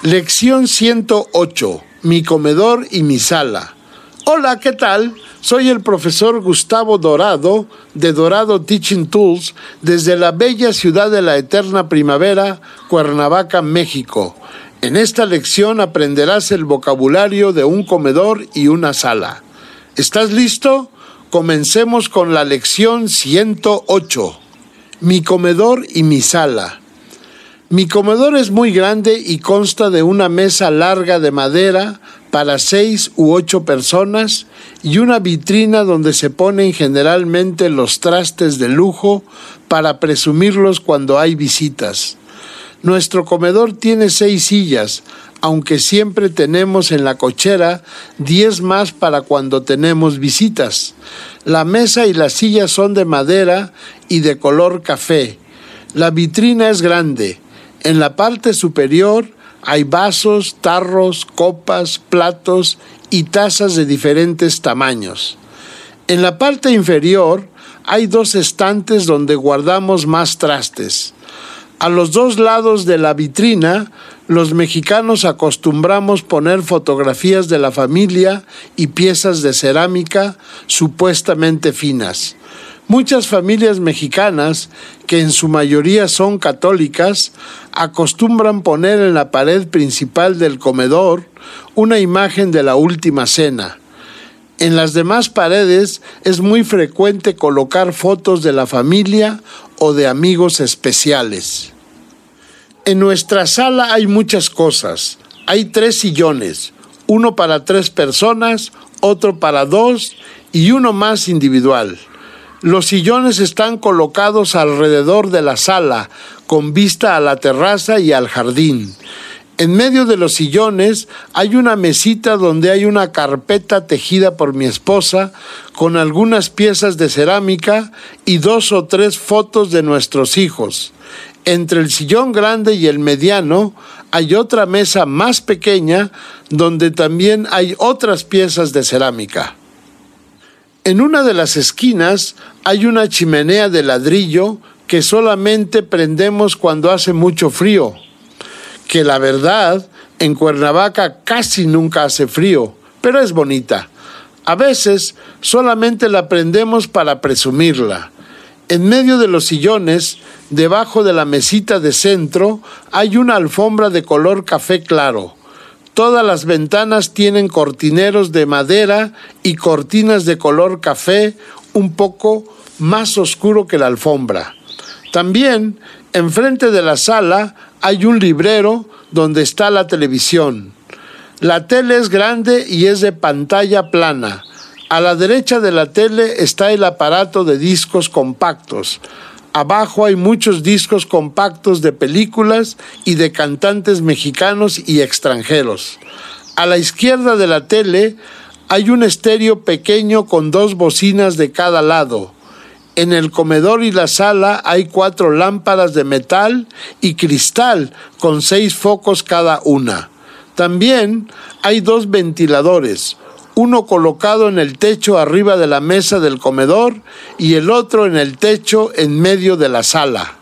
Lección 108. Mi comedor y mi sala. Hola, ¿qué tal? Soy el profesor Gustavo Dorado, de Dorado Teaching Tools, desde la bella ciudad de la eterna primavera, Cuernavaca, México. En esta lección aprenderás el vocabulario de un comedor y una sala. ¿Estás listo? Comencemos con la lección 108. Mi comedor y mi sala. Mi comedor es muy grande y consta de una mesa larga de madera para 6 u 8 personas y una vitrina donde se ponen generalmente los trastes de lujo para presumirlos cuando hay visitas. Nuestro comedor tiene 6 sillas, aunque siempre tenemos en la cochera 10 más para cuando tenemos visitas. La mesa y las sillas son de madera y de color café. La vitrina es grande. En la parte superior hay vasos, tarros, copas, platos y tazas de diferentes tamaños. En la parte inferior hay 2 estantes donde guardamos más trastes. A los 2 lados de la vitrina, los mexicanos acostumbramos poner fotografías de la familia y piezas de cerámica supuestamente finas. Muchas familias mexicanas, que en su mayoría son católicas, acostumbran poner en la pared principal del comedor una imagen de la Última Cena. En las demás paredes es muy frecuente colocar fotos de la familia o de amigos especiales. En nuestra sala hay muchas cosas. Hay 3 sillones, uno para 3 personas, otro para 2 y uno más individual. Los sillones están colocados alrededor de la sala, con vista a la terraza y al jardín. En medio de los sillones hay una mesita donde hay una carpeta tejida por mi esposa, con algunas piezas de cerámica y 2 o 3 fotos de nuestros hijos. Entre el sillón grande y el mediano hay otra mesa más pequeña, donde también hay otras piezas de cerámica. En una de las esquinas hay una chimenea de ladrillo que solamente prendemos cuando hace mucho frío. Que la verdad, en Cuernavaca casi nunca hace frío, pero es bonita. A veces solamente la prendemos para presumirla. En medio de los sillones, debajo de la mesita de centro, hay una alfombra de color café claro. Todas las ventanas tienen cortineros de madera y cortinas de color café un poco más oscuro que la alfombra. También, enfrente de la sala, hay un librero donde está la televisión. La tele es grande y es de pantalla plana. A la derecha de la tele está el aparato de discos compactos. Abajo hay muchos discos compactos de películas y de cantantes mexicanos y extranjeros. A la izquierda de la tele hay un estéreo pequeño con 2 bocinas de cada lado. En el comedor y la sala hay 4 lámparas de metal y cristal con 6 focos cada una. También hay 2 ventiladores, uno colocado en el techo arriba de la mesa del comedor y el otro en el techo en medio de la sala.